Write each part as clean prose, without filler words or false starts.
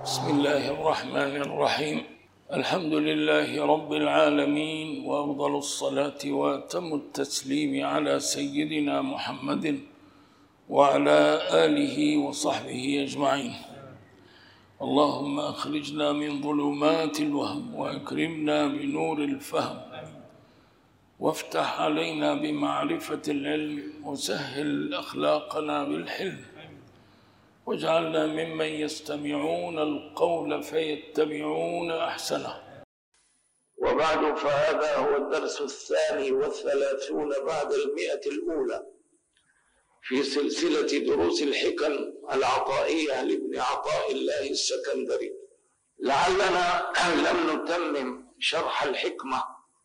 بسم الله الرحمن الرحيم. الحمد لله رب العالمين، وأفضل الصلاة وأتم التسليم على سيدنا محمد وعلى آله وصحبه أجمعين. اللهم أخرجنا من ظلمات الوهم وأكرمنا بنور الفهم، وافتح علينا بمعرفة العلم، وسهل أخلاقنا بالحلم، واجعلنا ممن يستمعون القول فيتبعون أحسنه. وبعد، فهذا هو الدرس 32 بعد 100 الأولى في سلسلة دروس الحكم العطائية لابن عطاء الله السكندري. لعلنا لم نتمم شرح الحكمة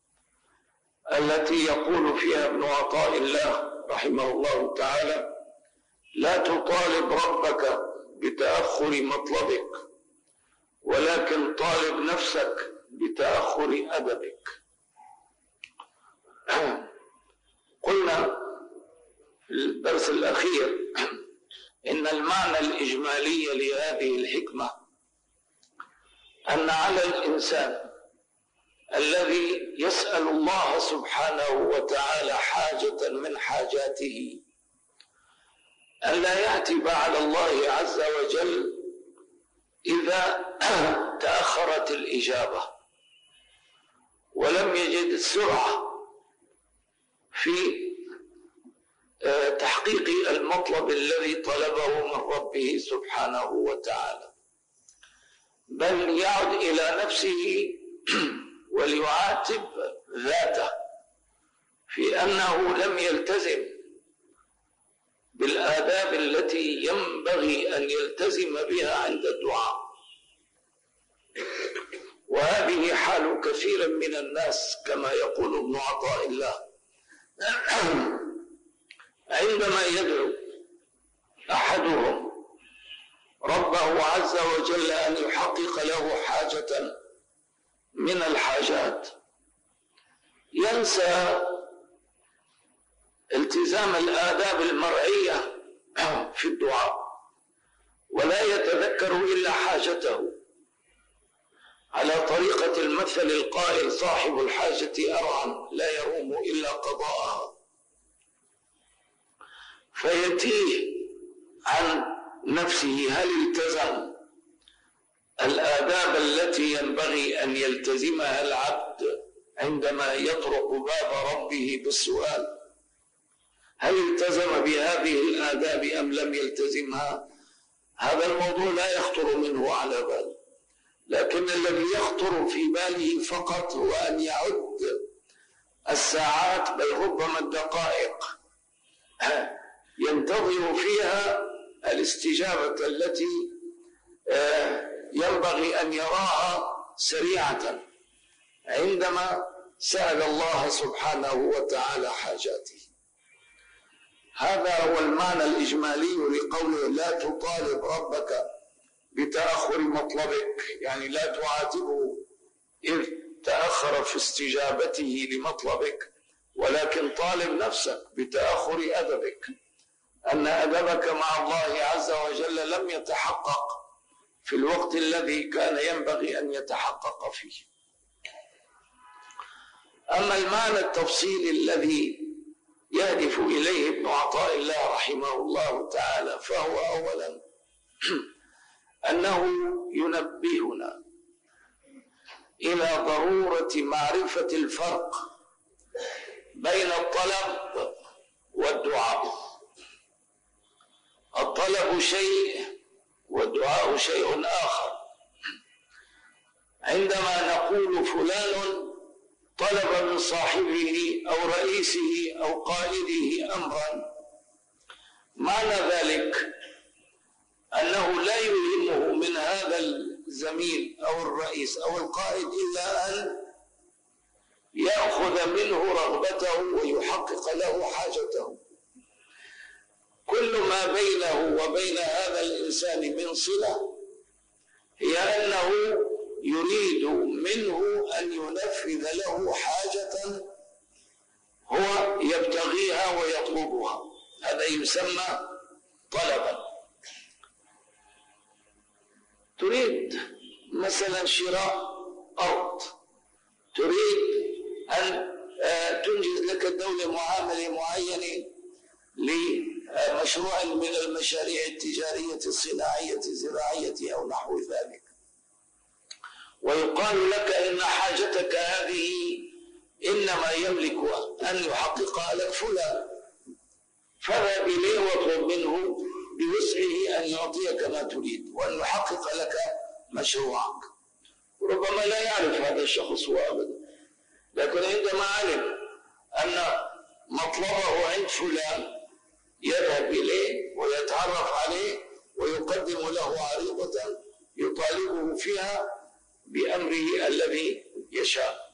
التي يقول فيها ابن عطاء الله رحمه الله تعالى: لا تطالب ربك بتأخر مطلبك، ولكن طالب نفسك بتأخر أدبك. قلنا في الدرس الأخير إن المعنى الإجمالي لهذه الحكمة أن على الإنسان الذي يسأل الله سبحانه وتعالى حاجة من حاجاته أن لا يعتب على الله عز وجل إذا تأخرت الإجابة ولم يجد السرعة في تحقيق المطلب الذي طلبه من ربه سبحانه وتعالى، بل يعد إلى نفسه وليعاتب ذاته في أنه لم يلتزم بالآداب التي ينبغي أن يلتزم بها عند الدعاء. وهذه حال كثير من الناس كما يقول ابن عطاء الله: عندما يدعو أحدهم ربه عز وجل أن يحقق له حاجة من الحاجات، ينسى التزام الآداب المرعية في الدعاء، ولا يتذكر إلا حاجته، على طريقة المثل القائل: صاحب الحاجة أرعى لا يروم إلا قضاءها. فيتيه عن نفسه هل التزم الآداب التي ينبغي أن يلتزمها العبد عندما يطرق باب ربه بالسؤال؟ هل التزم بهذه الآداب أم لم يلتزمها؟ هذا الموضوع لا يخطر منه على بال، لكن الذي يخطر في باله فقط هو أن يعد الساعات، بل ربما الدقائق، ينتظر فيها الاستجابة التي ينبغي أن يراها سريعة عندما سأل الله سبحانه وتعالى حاجاته. هذا هو المعنى الإجمالي لقوله: لا تطالب ربك بتأخر مطلبك، يعني لا تعاتبه إذ تأخر في استجابته لمطلبك، ولكن طالب نفسك بتأخر أدبك، أن أدبك مع الله عز وجل لم يتحقق في الوقت الذي كان ينبغي أن يتحقق فيه. أما المعنى التفصيلي الذي يهدف إليه ابن عطاء الله رحمه الله تعالى، فهو أولا أنه ينبهنا إلى ضرورة معرفة الفرق بين الطلب والدعاء. الطلب شيء والدعاء شيء آخر. عندما نقول فلان طلب من صاحبه أو رئيسه أو قائده أمرا، معنى ذلك أنه لا يهمه من هذا الزميل أو الرئيس أو القائد إلا أن يأخذ منه رغبته ويحقق له حاجته. كل ما بينه وبين هذا الإنسان من صلة هي أنه يريد منه أن ينفذ له حاجة هو يبتغيها ويطلبها، هذا يسمى طلبا. تريد مثلا شراء أرض، تريد أن تنجز لك الدولة معاملة معينة لمشروع من المشاريع التجارية الصناعية الزراعية أو نحو ذلك، ويقال لك إن حاجتك هذه إنما يملك أن يحققها لك فلان، فاذهب إليه واطلب منه بوسعه أن يعطيك ما تريد وأن يحقق لك مشروعك. ربما لا يعرف هذا الشخص هو أبدا، لكن عندما علم أن مطلبه عند فلان يذهب إليه ويتعرف عليه ويقدم له عريضة يطالبه فيها بأمره الذي يشاء.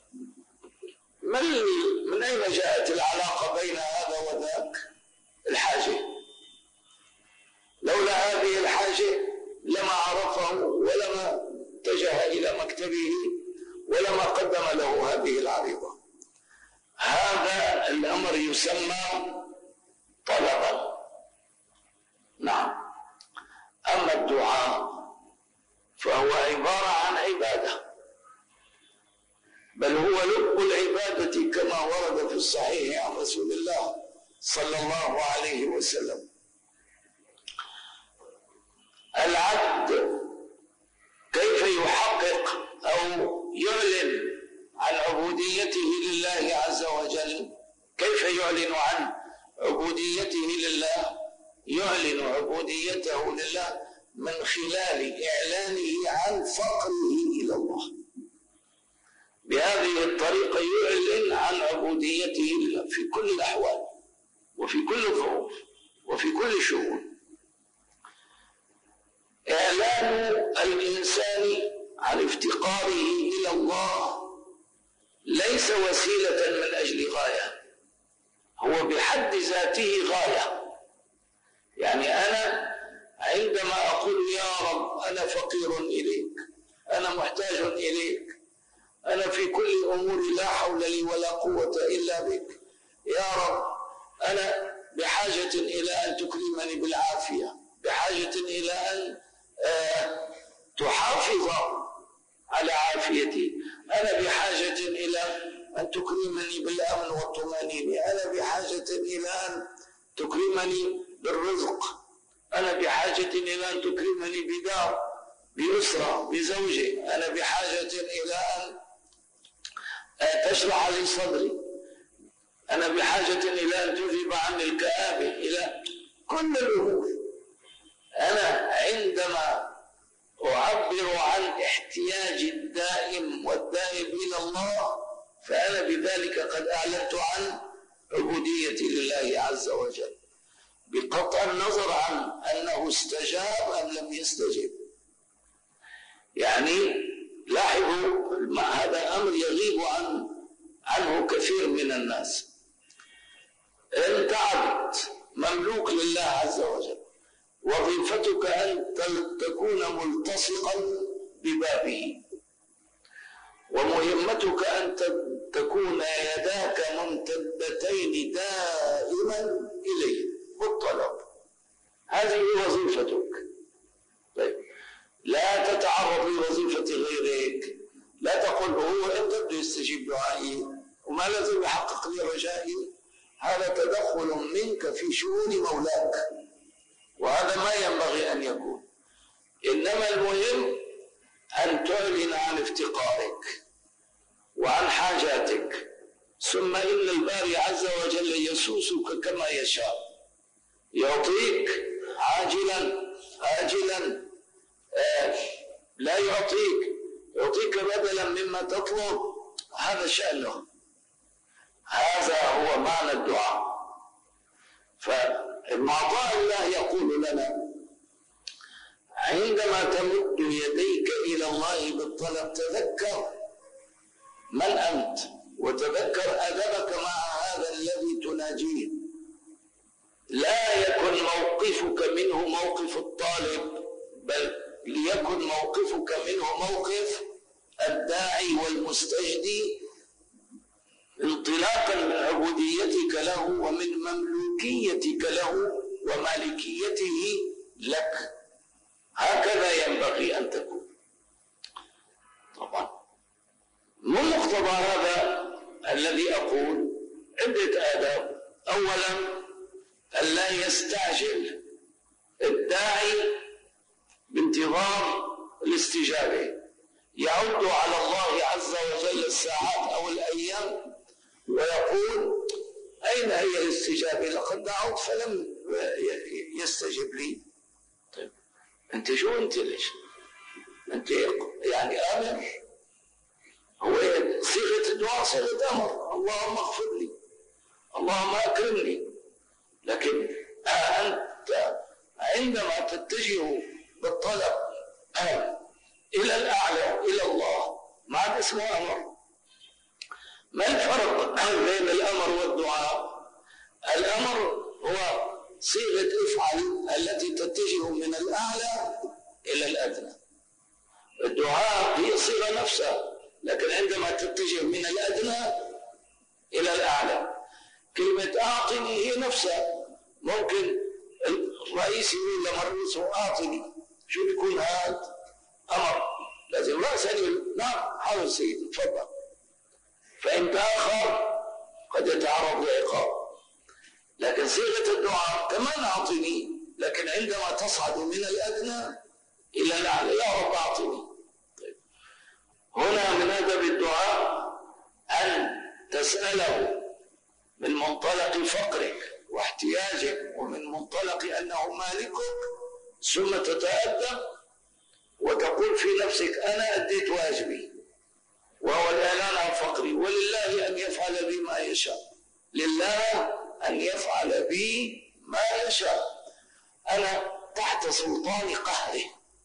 من أين جاءت العلاقة بين هذا وذاك؟ الحاجة. لولا هذه الحاجة لما عرفه ولما اتجه إلى مكتبه ولما قدم له هذه العريضة. هذا الأمر يسمى طلبا. نعم. أما الدعاء فهو عبارة عن عبادة، بل هو لب العبادة كما ورد في الصحيح عن رسول الله صلى الله عليه وسلم. العبد كيف يحقق أو يعلن عن عبوديته لله عز وجل؟ كيف يعلن عن عبوديته لله؟ يعلن عبوديته لله من خلال إعلانه عن فقره إلى الله. بهذه الطريقة يعلن عن عبوديته لله في كل الأحوال وفي كل الظروف وفي كل الشؤون. إعلان الإنسان عن افتقاره إلى الله ليس وسيلة من أجل غاية، هو بحد ذاته غاية. يعني أنا عندما أقول يا رب أنا فقير إليك، أنا محتاج إليك، أنا في كل أموري لا حول لي ولا قوة إلا بك، يا رب أنا بحاجة إلى أن تكرمني بالعافية، بحاجة إلى أن تحافظ على عافيتي، أنا بحاجة إلى أن تكرمني بالأمن والطمأنينة، أنا بحاجة إلى أن تكرمني بالرزق، أنا بحاجة إلى أن تكرمني بدار، بأسرة، بزوجة، أنا بحاجة إلى أن تشرح لي صدري، أنا بحاجة إلى أن تذهب عني الكآبة، إلى كل الأمور. أنا عندما أعبر عن احتياجي الدائم والدائم إلى الله فأنا بذلك قد أعلنت عن عبوديتي لله عز وجل، بقطع النظر عن أنه استجاب أم لم يستجب. يعني لاحظوا هذا أمر يغيب عنه كثير من الناس. أنت عبد مملوك لله عز وجل، وظيفتك أن تكون ملتصقا ببابه، ومهمتك أن تكون يداك ممتدتين دائما إليه بالطلب. هذه وظيفتك. طيب لا تتعرض لوظيفة غيرك، لا تقول هو أنت بده يستجيب دعائي وما لازم يحقق لي رجائي. هذا تدخل منك في شؤون مولاك، وهذا ما ينبغي أن يكون. إنما المهم أن تعلن عن افتقارك وعن حاجاتك، ثم إن الباري عز وجل يسوسك كما يشاء، يعطيك عاجلا آجلا، لا يعطيك بدلا مما تطلب، هذا شأنه. هذا هو معنى الدعاء. فابن عطاء الله يقول لنا عندما تمد يديك إلى الله بالطلب تذكر من أنت، وتذكر أدبك مع هذا الذي تناجيه. لا يكن موقفك منه موقف الطالب، بل ليكن موقفك منه موقف الداعي والمستجدي، انطلاقا من عبوديتك له ومن مملوكيتك له ومالكيته لك. هكذا ينبغي أن تكون. بمقتضى هذا الذي أقول عدة آداب. أولا ألا يستعجل الداعي بانتظار الاستجابة، يعد على الله عز وجل الساعات أو الأيام ويقول أين هي الاستجابة؟ لقد دعوت فلم يستجب لي. طيب أنت شو أنت ليش؟ أنت يعني آمر، هو صيغة الدعاء صيغة أمر، اللهم اغفر لي، اللهم أكرمني. لكن أنت عندما تتجه بالطلب إلى الأعلى إلى الله ما عاد اسمه أمر. ما الفرق بين الأمر والدعاء؟ الأمر هو صيغة افعل التي تتجه من الأعلى إلى الأدنى. الدعاء هي صيغة نفسها، لكن عندما تتجه من الأدنى إلى الأعلى. كلمة أعطني هي نفسها، ممكن الرئيس يقول لمرؤوسه أعطني، شو بيكون هذا؟ أمر، لازم رأسا يقول نعم حاضر سيدي تفضل. فإن تأخر قد يتعرض لعقاب. لكن صيغة الدعاء كمان أعطني، لكن عندما تصعد من الأدنى إلى الأعلى يا رب أعطني. طيب. هنا من أدب الدعاء أن تسأله من منطلق فقرك واحتياجك ومن منطلق أنه مالكك، ثم تتأدب وتقول في نفسك أنا أديت واجبي وهو الإعلان عن فقري، ولله أن يفعل بي ما يشاء، لله أن يفعل بي ما يشاء. أنا تحت سلطان قهره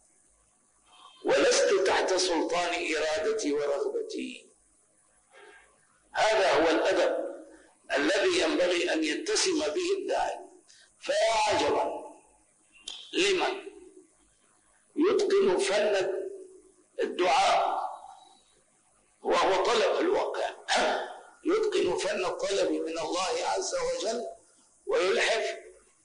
ولست تحت سلطان إرادتي ورغبتي. هذا هو الأدب الذي ينبغي أن يتسم به الداعي. فيا عجبا لمن يتقن فن الدعاء وهو طلب الواقع، يتقن فن الطلب من الله عز وجل ويلحف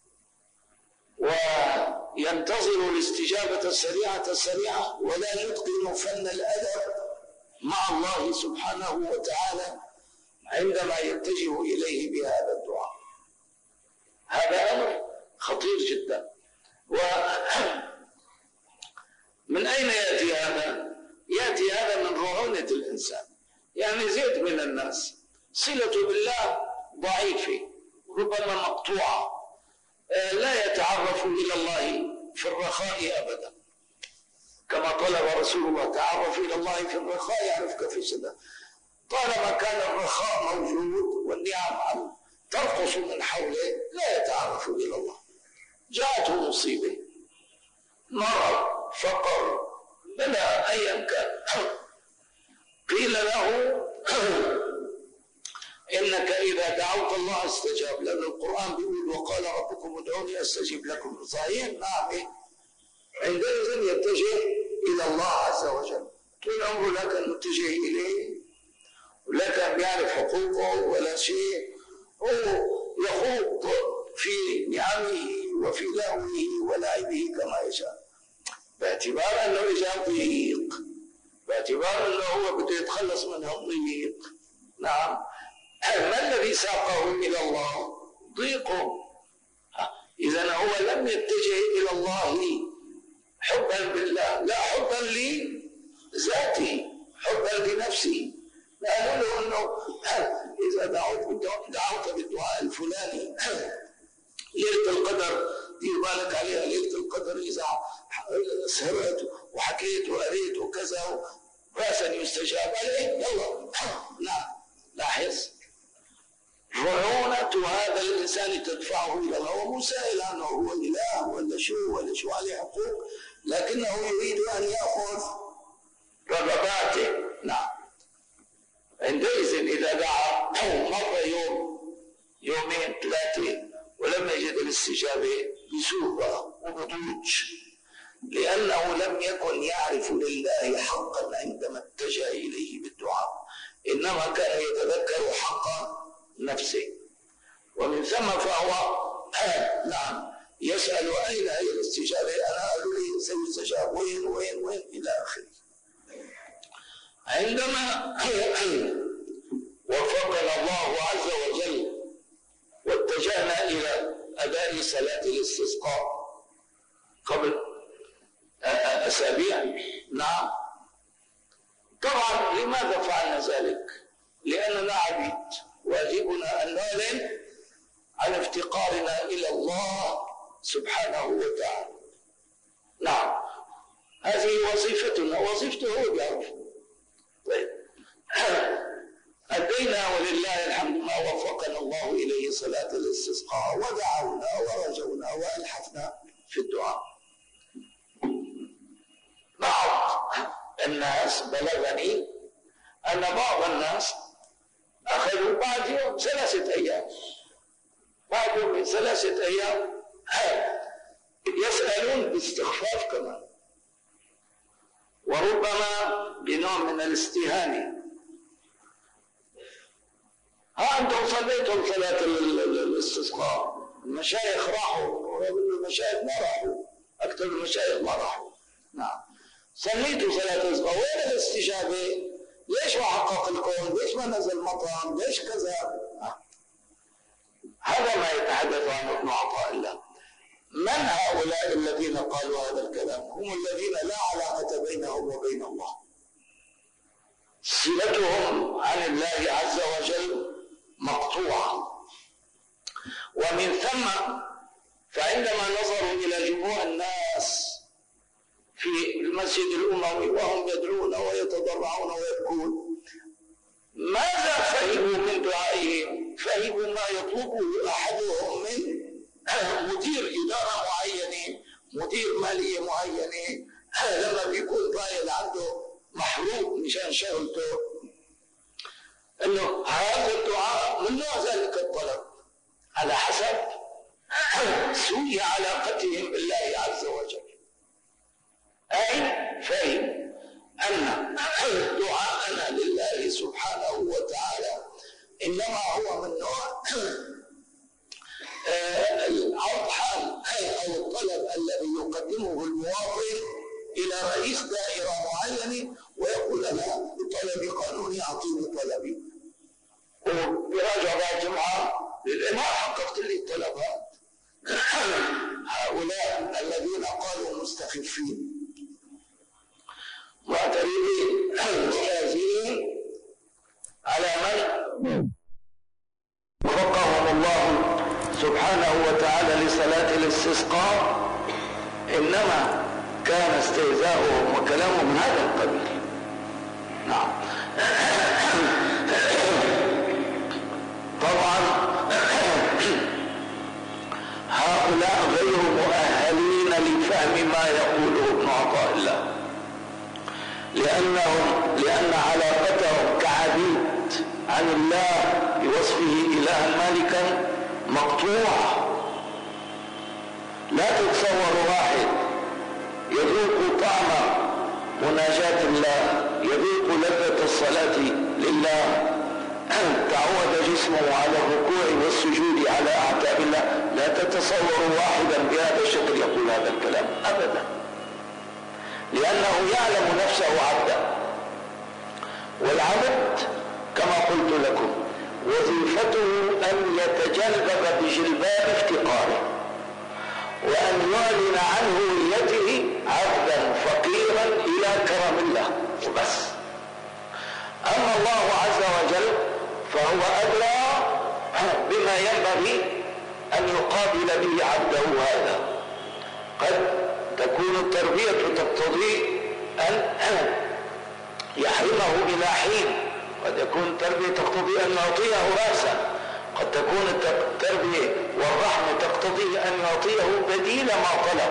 وينتظر الاستجابة السريعة ولا يتقن فن الأدب مع الله سبحانه وتعالى عندما يتجه إليه بهذا الدعاء. هذا أمر خطير جدا. ومن أين يأتي هذا؟ يأتي هذا من رعونة الإنسان. يعني زيد من الناس صلته بالله ضعيفة ربما مقطوعة، لا يتعرف إلى الله في الرخاء أبدا، كما طلب رسول الله تعرف إلى الله في الرخاء يعرفك في الشدة. طالما كان الرخاء موجود والنعم ترقص من حوله لا يتعرف إلى الله. جاءته مصيبة، مرض، فقر، بلا أيا كان، قيل له إنك إذا دعوت الله استجاب، لأن القرآن بيقول وقال ربكم ادعوني أستجيب لكم. صحيح؟ نعم. عندئذ يتجه إلى الله عز وجل، طول عمره لا كان متجه إليه ولا كان يعرف حقوقه ولا شيء، هو يخوض في نعمه وفي لهوه ولعبه كما يشاء، باعتبار أنه إجا ضيق، باعتبار أنه هو بده يتخلص من الضيق. نعم. ما الذي ساقه إلى الله؟ ضيقه. إذا هو لم يتجه إلى الله حبا بالله، لا حبا لذاته، حبا لنفسه. قالوا له انه اذا دعوت بالدعاء الفلاني ليله القدر دير بالك عليها، ليله القدر اذا سهرت وحكيت وقريت وكذا راسا يستجاب عليه. يلا نعم. لاحظ رعونة هذا الانسان تدفعه الى الله، هو مسائل عنه هو اله ولا شو عليه حقوق، لكنه يريد ان ياخذ رغباته. نعم. عندئذ إذا دعا مرة يوم يومين ثلاثة ولم يجد الاستجابة بسوء وبضوج، لأنه لم يكن يعرف لله حقا عندما اتجه إليه بالدعاء، إنما كان يتذكر حق نفسه، ومن ثم فهو نعم يسأل أين هي الاستجابة، أنا قالوا لي سيستجاب وين إلى آخره. عندما وفقنا الله عز وجل واتجهنا إلى أداء صلاة الاستسقاء قبل أسابيع، نعم، طبعا لماذا فعلنا ذلك؟ لأننا عبيد، واجبنا أن نعلن عن افتقارنا إلى الله سبحانه وتعالى. نعم، هذه وظيفتنا، وظيفته هو بيعرف. طيب، أدينا ولله الحمد ما وفقنا الله إليه صلاة الاستسقاء، ودعونا ورجونا وألحفنا في الدعاء. بعض الناس بلغني أن بعض الناس أخذوا بعد يوم 3 أيام، بعد يوم 3 أيام يسألون باستخفاف كمان، وربما بنوع من الاستهانة. ها أنتم صليتم صلاة الاستسقاء، المشايخ راحوا، المشايخ ما راحوا، أكثر المشايخ ما راحوا. نعم، صليتوا صلاة الاستسقاء، وين الاستجابة؟ ليش ما حقق الكون؟ ليش ما نزل مطر؟ ليش كذا؟ هذا ما يتحدث عنه ابن عطاء الله. من هؤلاء الذين قالوا هذا الكلام؟ هم الذين لا علاقة بينهم وبين الله، صلتهم عن الله عز وجل مقطوعة. ومن ثم فعندما نظروا إلى جموع الناس في المسجد الأموي وهم يدعون ويتضرعون ويبكون، ماذا فهموا من دعائهم؟ فهموا ما يطلبه أحدهم من مدير إدارة معينة، مدير مالية معينة، لما بيكون رايل عنده محروق مشان شغلته، انه هذا الدعاء من نوع ذلك الطلب على حسب سوء علاقتهم بالله عز وجل. أي فهم أن دعاءنا لله سبحانه وتعالى إنما هو من نوع الأضحى أو الطلب الذي يقدمه المواطن إلى رئيس دائرة معينة ويقول أنا بطلبي قانوني أعطيني طلبي، وبراجع بعد جمعة ما حققت لي الطلبات. هؤلاء الذين قالوا مستخفين معترضين مستهزئين على من وفقهم الله سبحانه وتعالى لصلاة الاستسقاء، إنما كان استهزاؤهم وكلامهم من هذا القبيل. نعم، طبعا هؤلاء غير مؤهلين لفهم ما يقوله ابن عطاء الله، لأن علاقتهم كعبيد عن الله بوصفه إلها مالكا مقطوعة. لا تتصور واحد يذوق طعم مناجاة الله، يذوق لذة الصلاة لله، تعود جسمه على الركوع والسجود على أعتاب الله، لا تتصور واحدا بهذا الشكل يقول هذا الكلام أبدا، لأنه يعلم نفسه عبدا، والعبد كما قلت لكم وظيفته أن يتجلبب بجلباب افتقاره، وأن يعلن عن هويته عبدا فقيرا إلى كرم الله وبس. أما الله عز وجل فهو أدرى بما ينبغي أن يقابل به عبده هذا. قد تكون التربية تقتضي أن يحرمه إلى حين، قد يكون التربية تقتضي أن يعطيه رأسا، قد تكون التربية والرحمة تقتضي أن يعطيه بديل ما طلب،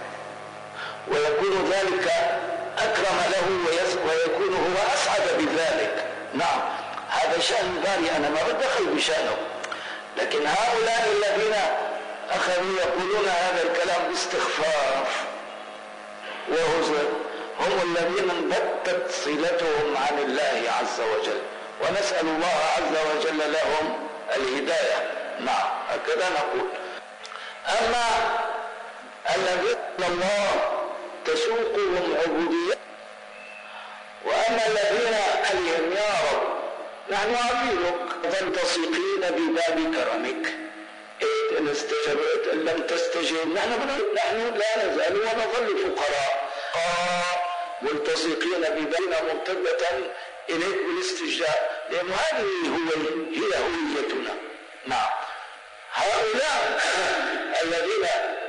ويكون ذلك أكرم له ويكون هو أسعد بذلك. نعم، هذا شأن ثاني، أنا ما بدخل بشأنه، لكن هؤلاء الذين أخذوا يقولون هذا الكلام باستخفاف وهزء هم الذين انبتت صلتهم عن الله عز وجل، ونسأل الله عز وجل لهم الهداية. نعم، هكذا نقول. أما الذين الله تسوقهم عبودية، وأما الذين عليهم يا رب نحن عبيدك تنتصقين بباب كرمك، إن استجبت إن لم تستجب نحن لا نزال ونظل فقراء ملتصقين ببابنا مرتبة إليك بالاستجاب، لأن هذه هي هويتنا. نعم، هؤلاء الذين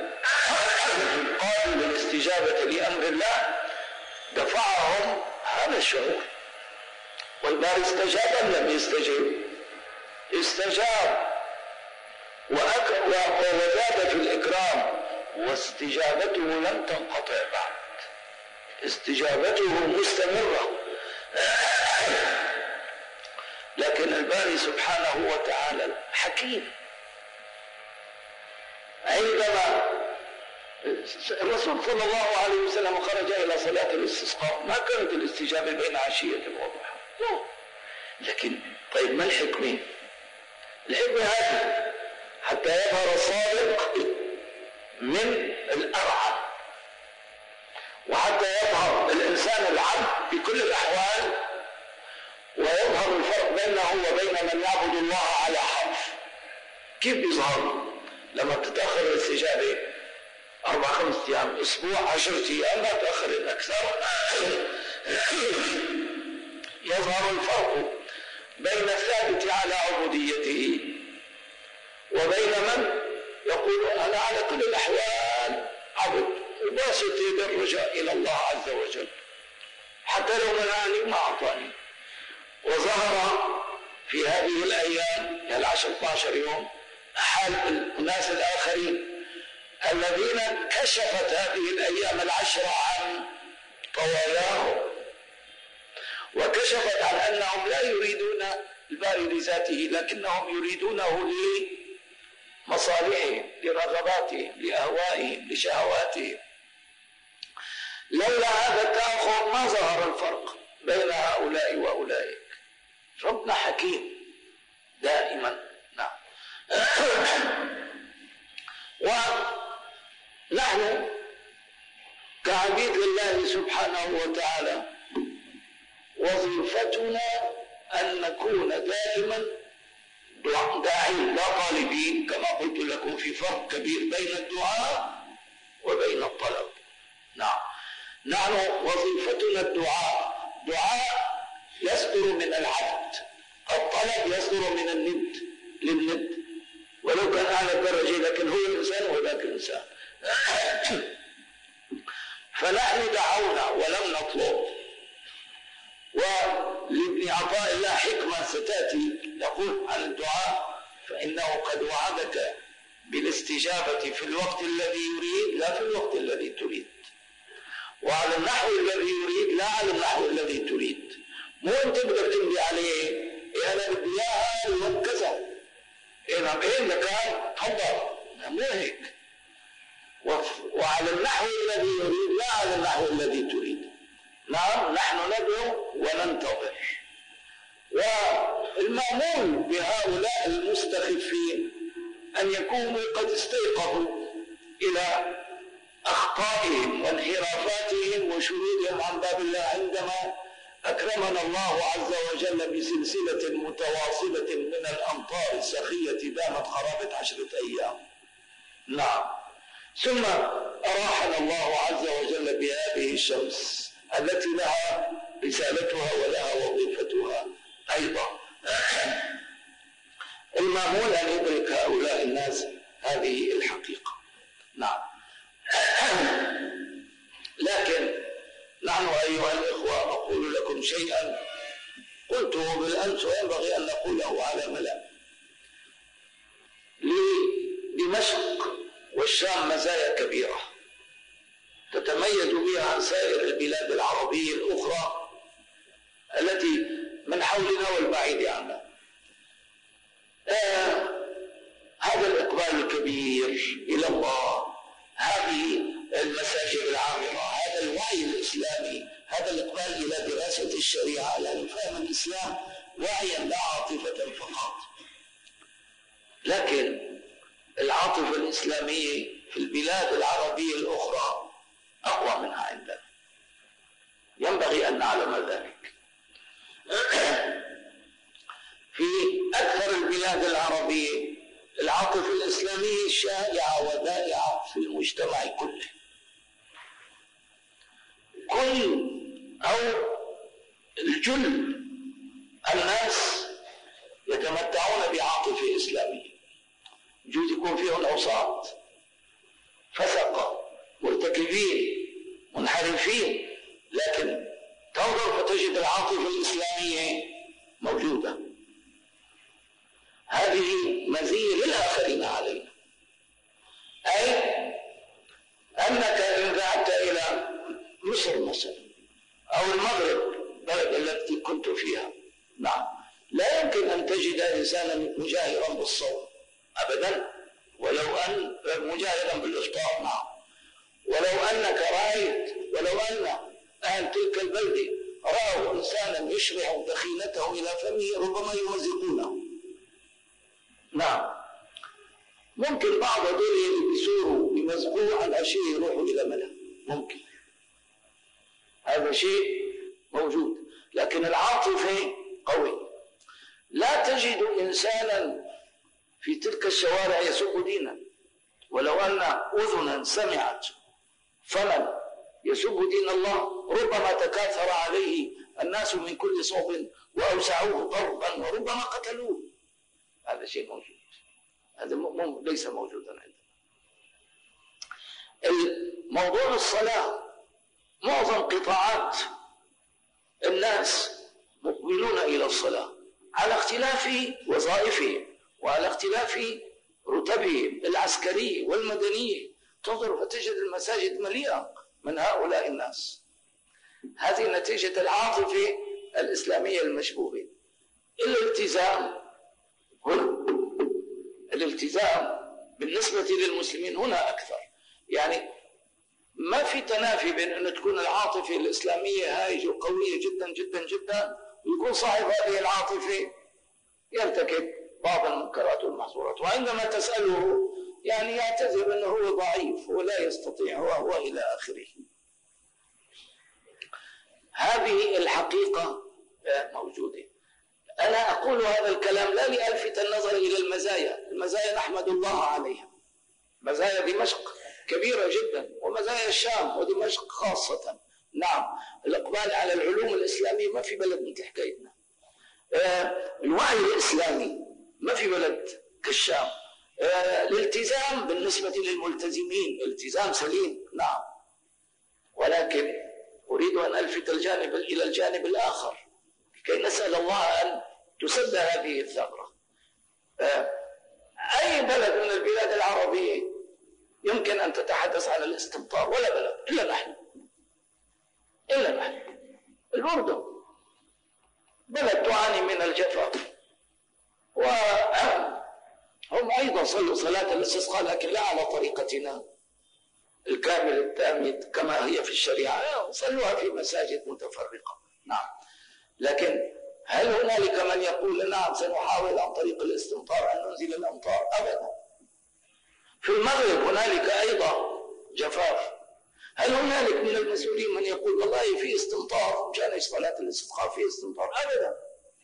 قالوا بالاستجابة لأمر الله دفعهم هذا الشعور، والباري استجاب أم لم يستجب؟ استجاب وزاد في الإكرام، واستجابته لم تنقطع بعد، استجابته مستمرة. لكن الباري سبحانه وتعالى حكيم. عندما الرسول صلى الله عليه وسلم خرج إلى صلاة الاستسقاء ما كانت الاستجابة بين عشية وضحى، لكن طيب ما الحكمة؟ الحكمة هذه حتى يظهر الصادق من الأرعى، وحتى يظهر الإنسان العبد بكل الأحوال، ويظهر الفرق بينه وبين من يعبد الله على حرف. كيف يظهر؟ لما تتأخر الاستجابة 4-5 أيام، أسبوع، 10 أيام، لا تأخر الأكثر، يظهر الفرق بين الثابت على عبوديته وبين من يقول أنا على كل الأحوال عبد وباسط بالرجاء إلى الله عز وجل حتى لو منعني ما أعطاني. وظهر في هذه الأيام 10-12 يوم حال الناس الآخرين الذين كشفت هذه الأيام 10 عن طواياهم، وكشفت عن أنهم لا يريدون الباري لذاته، لكنهم يريدونه لمصالحهم، لرغباتهم، لأهوائهم، لشهواتهم. لولا هذا التأخر ما ظهر الفرق بين هؤلاء وأولئك. ربنا حكيم دائما. نعم. ونحن كعبيد لله سبحانه وتعالى وظيفتنا أن نكون دائما داعين لا طالبين، كما قلت لكم في فرق كبير بين الدعاء وبين الطلب. نعم، نحن وظيفتنا الدعاء، دعاء يصدر من العبد، الطلب يصدر من الند للند، ولو كان أعلى الدرجة، لكن هو الإنسان وذاك الإنسان. فنحن دعونا ولم نطلب. ولابن عطاء الله حكمة ستأتي يقول عن الدعاء: فإنه قد وعدك بالاستجابة في الوقت الذي يريد لا في الوقت الذي تريد، وعلى النحو الذي يريد لا على النحو الذي تريد. مو انت بدك تمضي عليه انا بدي اياها الوقت كذا، نعم ايه المكان تفضل، مو هيك. وعلى النحو الذي يريد لا على النحو الذي تريد. نعم، نحن ندعو وننتظر. والمأمول بهؤلاء المستخفين أن يكونوا قد استيقظوا إلى أخطائهم وانحرافاتهم وشرودهم عن باب الله عندما أكرمنا الله عز وجل بسلسلة متواصلة من الأمطار السخية دامت قرابة 10 أيام. نعم، ثم أراحنا الله عز وجل بهذه الشمس التي لها رسالتها ولها وظيفتها أيضا. المأمول أن يدرك هؤلاء الناس هذه الحقيقة. نعم. لكن نحن أيها الإخوة أقول لكم شيئا قلته بالأمس وينبغي أن نقوله على ملأ. لدمشق والشام مزايا كبيرة تتميز بها عن سائر البلاد العربية الأخرى التي من حولنا والبعيد عنا. هذا الإقبال الكبير إلى الله، هذه المساجد العامرة، هذا الوعي الإسلامي، هذا الإقبال إلى دراسة الشريعة، يعني فهم الإسلام وعيا لا عاطفة فقط. لكن العاطفة الإسلامية في البلاد العربية الأخرى أقوى منها عندنا، ينبغي أن نعلم ذلك. البلاد العربية العاطفة الإسلامية شائعة وذائعة في المجتمع كله. كل أو الجل الناس يتمتعون بعاطفة إسلامية، يجوز يكون فيهم عصاة فسقة مرتكبين منحرفين، لكن تنظر فتجد العاطفة الإسلامية موجودة. هذه مزية للآخرين علينا، أي أنك إن ذهبت إلى مصر مثلا أو المغرب البلد التي كنت فيها، نعم، لا يمكن أن تجد إنسانا مجاهرا بالصوم أبدا، ولو أن مجاهرا بالإفطار، نعم، ولو أنك رأيت، ولو أن أهل تلك البلدة رأوا إنسانا يشرع دخينته إلى فمه ربما يمزقونه. نعم، ممكن بعض هذول يسوروا يمزقوه على شيء يروحوا إلى ملا، ممكن هذا شيء موجود، لكن العاطفة قوي. لا تجد إنسانا في تلك الشوارع يسب دينا، ولو أن أذنا سمعت فمن يسب دين الله ربما تكاثر عليه الناس من كل صوب وأوسعوه ضربا وربما قتلوه. هذا شيء موجود، هذا ليس موجودا عندنا. الموضوع الصلاة، معظم قطاعات الناس مقبلون إلى الصلاة على اختلاف وظائفهم وعلى اختلاف رتبهم العسكرية والمدنية. تنظر فتجد المساجد مليئة من هؤلاء الناس. هذه نتيجة العاطفة الإسلامية المشبوهة. الالتزام بالنسبة للمسلمين هنا أكثر، يعني ما في تنافي بين أن تكون العاطفة الإسلامية هائجة وقوية جدا جدا جدا، ويكون صاحب هذه العاطفة يرتكب بعض المنكرات والمحظورات، وعندما تسأله يعني يعتذر أنه هو ضعيف ولا يستطيع وهو إلى آخره. هذه الحقيقة موجودة. أنا أقول هذا الكلام لا لألفت النظر إلى المزايا، المزايا نحمد الله عليها، مزايا دمشق كبيرة جدا، ومزايا الشام ودمشق خاصة. نعم، الإقبال على العلوم الإسلامية ما في بلد مثل حكايتنا. الوعي الإسلامي ما في بلد كالشام. الالتزام بالنسبة للملتزمين التزام سليم، نعم، ولكن أريد أن ألفت الجانب إلى الجانب الآخر كي نسأل الله أن تسد هذه الثغرة. أي بلد من البلاد العربية يمكن أن تتحدث عن الاستمطار؟ ولا بلد إلا نحن، إلا نحن. الأردن بلد تعاني من الجفاف، وهم أيضا صلوا صلاة الاستسقاء لكن لا على طريقتنا الكامل التام كما هي في الشريعة، صلوها في مساجد متفرقة. نعم، لكن هل هنالك من يقول نعم سنحاول عن طريق الاستمطار أن ننزل الأمطار؟ أبدا. في المغرب هنالك أيضا جفاف. هل هنالك من المسؤولين من يقول والله في استمطار مشان صلاة الاستسقاء في استمطار؟ أبدا.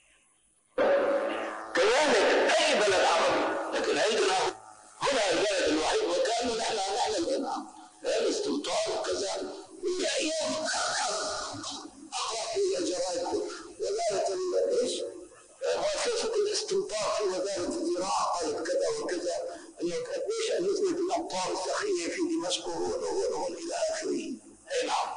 كذلك أي بلد عربي، لكن عندنا هنا البلد الوحيد وكأنه نحن الإمام الاستمطار وكذا. في أيام أقرأ في الجرائد وزارة مؤسسة الاستمطار في وزارة الزراعة قالت كذا وكذا، أنه قديش نزلت الأمطار السخية في دمشق وهون إلى آخره. أي نعم،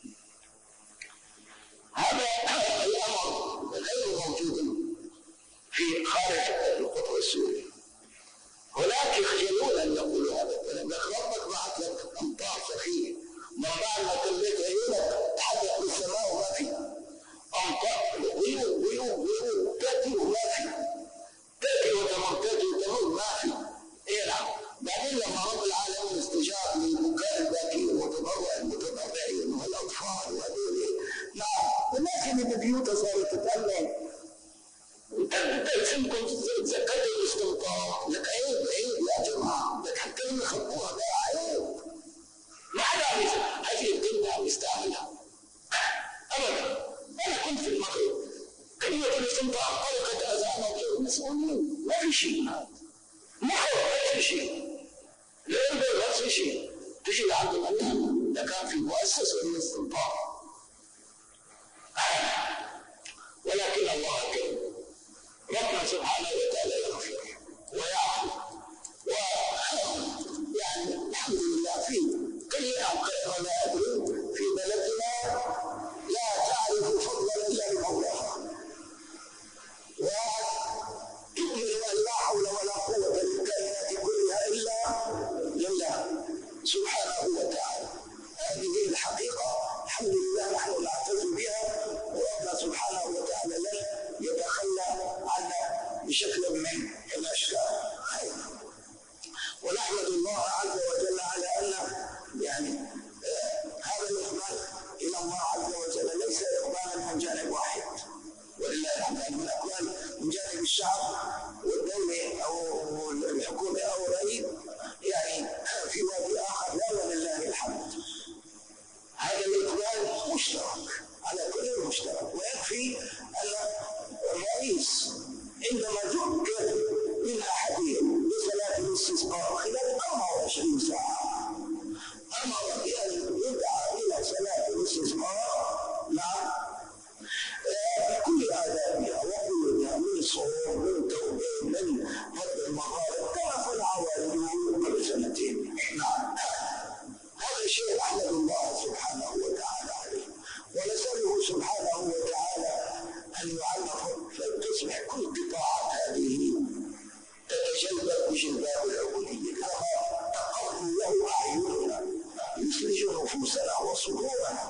هذا الأمر غير موجود في خارج القطر السوري. هناك يخجلون أن يقولوا هذا الكلام، لكن ربك بعث لك أمطار سخية، من بعد ما كليت عيونك تحدث بالسماء وما في أمطار، غيوم تأتي وما في، تأتي وتمرتج وتمر ما في. إيه نعم، بعدين لما رب العالمين استجاب لبكاء الباكين وتضرع المتضرعين والأطفال وهذول، نعم، الناس اللي ببيوتها صارت تتألم. انت اسمكم زكاة الاستمطار، لك عيب يا جماعة، لك حتى اللي يخبوها لا عيب. ما حدا هذه الكلمة عم يستعملها أبدا. أنا كنت في المغرب، كلمة الاستمطار قلقت آذان نطلب مسؤولين، ما في شيء هذا، ما في شيء، لأن ما في شيء، تجي لعند الأمانة، ده كان في مؤسسة من السلطان، ولكن الله كريم، ربنا سبحانه وتعالى يغفر ويعفو، ويعني الحمد لله في كلنا ولا أدري في بلدنا لا تعرف فضلا إلا بمولاها، وتؤمن أن لا حول ولا قوة للكائنات كلها إلا لله سبحانه وتعالى. هذه الحقيقة الحمد لله نحن نعتز بها، وربنا سبحانه وتعالى لن يتخلى عنا بشكل من الأشكال. ونحمد الله عز وجل على أن يعني هذا الإقبال إلى الله عز وجل ليس إقبالا من جانب واحد، ولله الحمد، من إقبال من جانب الشعب والدولة أو الحكومة أو الرئيس يعني في وادي آخر، لا ولله الحمد. هذا الإقبال مشترك على كل المشترك، ويكفي أن الرئيس عندما ذكر من أحدهم بصلاة الاستسقاء خلال 24 ساعة أمر بأن يدعى إلى صلاة الاستسقاء مع بكل آدابها وقلوبها، من صوم من توبة من فضل المغارب، كما صنع والده قبل سنتين. نعم، هذا شيء أحمد الله سبحانه وتعالى عليه، ونسأله سبحانه وتعالى أن يعلق فتصبح كل قطاعات هذه تتجلى بجلباب العبودية كما تقر له أعيننا، يثلج نفوسنا وصدورنا.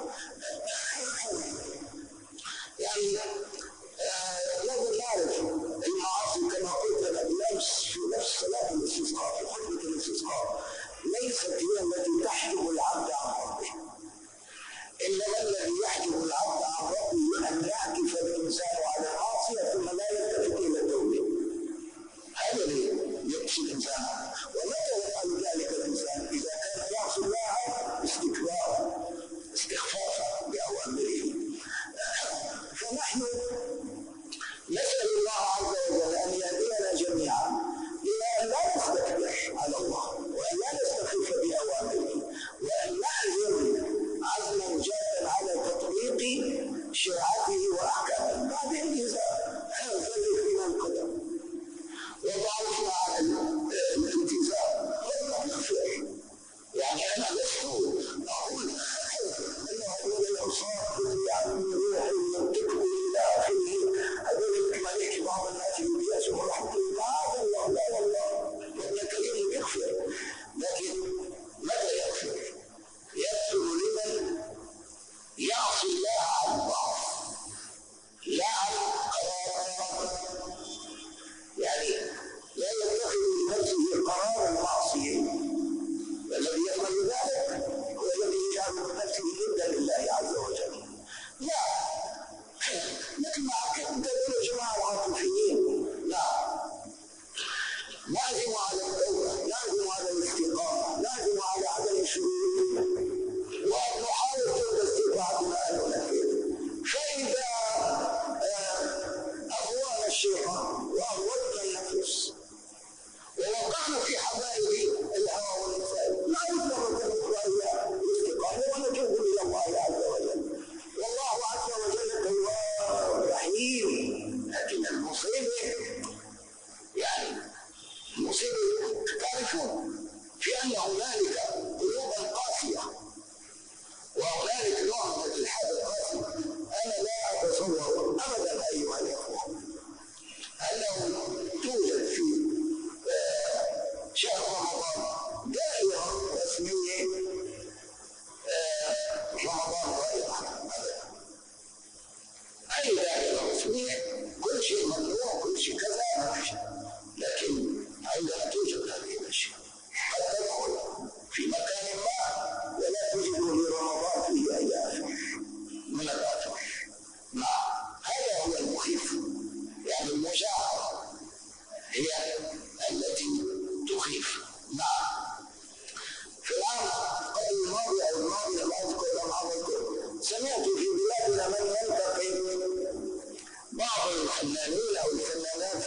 يعني لازم نعرف المعاصي كما قلت لك بالأمس في نفس صلاة الاستسقاء، في خطبة الاستسقاء، ليست هي التي تحجب العبد عن ربه، إنما الذي يحجب العبد عن ربه أن يعكف الإنسان على المعصية ثم لا يلتفت إلى التوبة. هذا الذي يقصد الإنسان، ومتى يفعل ذلك الإنسان؟ إذا كان يعصي الله استكبارا استخفافا بأوامره. فنحن نسأل الله عز وجل أن يهدينا جميعا إلى أن لا نستكبر على الله، وأن لا نستخف بأوامره، وأن نعزم عزما جادا على تطبيق شرعته وأحكامه. بعد الالتزام نفرق بين القدم وضعفنا على الالتزام، ربنا يغفر. يعني أنا لست أقول أن هذول العصاة يعني يروحوا ينتقلوا إلى آخره، هذول الملائكة بعض الناس يبيعوا ورحمة الله، معاذ الله، لا والله، ربنا كريم يغفر. لكن متى يغفر؟ يغفر لمن يعصي الله عن ضعف، لا عن قرار. يعني لا يتخذ لنفسه قرار المعصية، الذي يفعل ذلك هو الذي يجعل من نفسه ضدا لله عز وجل. لا، مثل ما حكيت يا جماعة العاطفيين، لا، نعزم على التوبة، نعزم على الاستقامة، نعزم على عدم الشرور، ونحاول جهد استطاعتنا أن ننفذ. فإذا أغوانا الشيطان وأغوتنا النفس ووقعنا في حبائل الهوى والنسائل، لا يمكن أن ندخل إلى الاستقامة ونتوب إلى الله عز وجل. والله عز وجل تواب رحيم. لكن المصيبة يعني المصيبة تعرفون في أن هنالك قلوبا قاسية وهنالك نوع من الإلحاد القاسي. أنا لا أتصور أبدا أيها الأخوة أنه توجد في شهر رمضان دائرة رسمية رمضان رائعة أبدا. أي دائرة رسمية كل شيء ممنوع كل شيء كذا ما في شيء، لكن عندما توجد هذه الأشياء قد تدخل في مكان ما ولا تجد لرمضان فيه أي أثر من الآثار. هذا هو المخيف. يعني المجاهرة هي التي تخيف. في العام قبل الماضي أو الماضي لا أذكر أم أذكر، سمعت في بلادنا من ينتقد بعض الفنانين أو الفنانات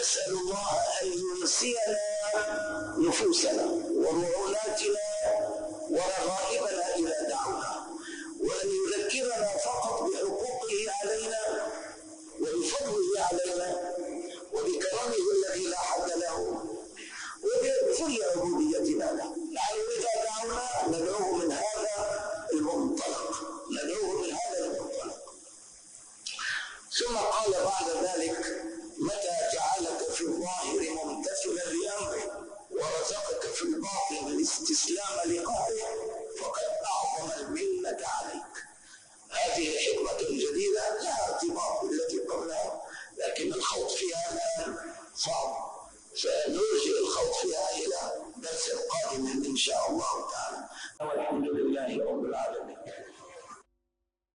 نسأل الله أن ينسينا نفوسنا ورعوناتنا ورغائبنا إذا دعونا، وأن يذكرنا فقط بحقوقه علينا وبفضله علينا وبكرمه الذي لا حد له وبكل عبوديتنا له. نحن إذا دعونا ندعوه من هذا المنطلق، ثم قال بعد ذلك: متى جعلك في الظاهر ممتثلا لأمره ورزقك في الباطن الاستسلام لقهره فقد أعظم المنة عليك. هذه حكمة جديدة لها ارتباط بالتي قبلها، لكن الخوض فيها الآن صعب، سنرجع الخوض فيها إلى درس قادم إن شاء الله تعالى. والحمد لله رب العالمين.